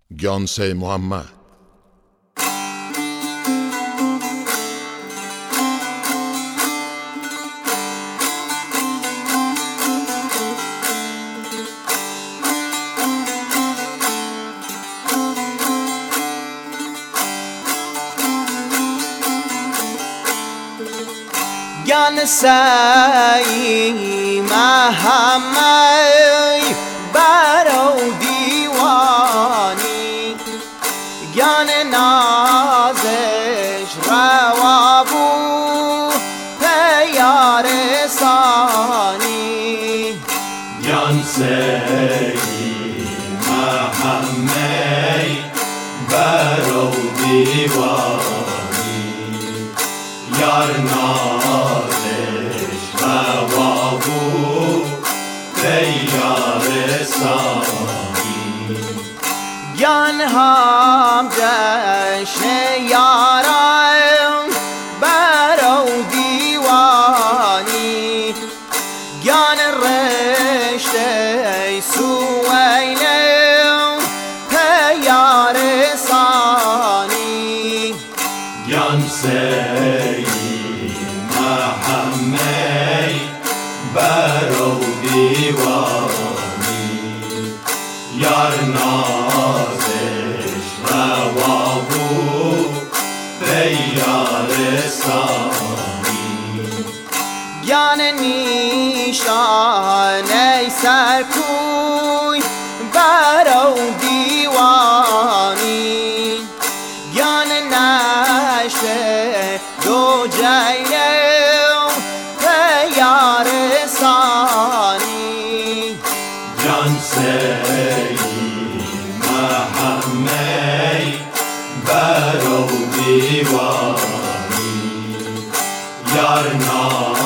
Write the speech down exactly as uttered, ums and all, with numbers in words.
گیان سے محمد. گیان سی محمد برو دیوانی، گیان نازش روا بود پیار ثانی. گیان سی محمد برو دیوانی، یار نازش روا بود پیار ثانی. گیان هم جشن یاران برو دیوانی، گیان رشته سویله پیار ثانی. گیان سی محمد برو دیوانی، یار نازش روا بود پیار ثانی. گیان نیشان سرکوی برو دیوانی، گیان نشته دو جیله پیار ثانی. گیان سی محمد برو دیوانی، یار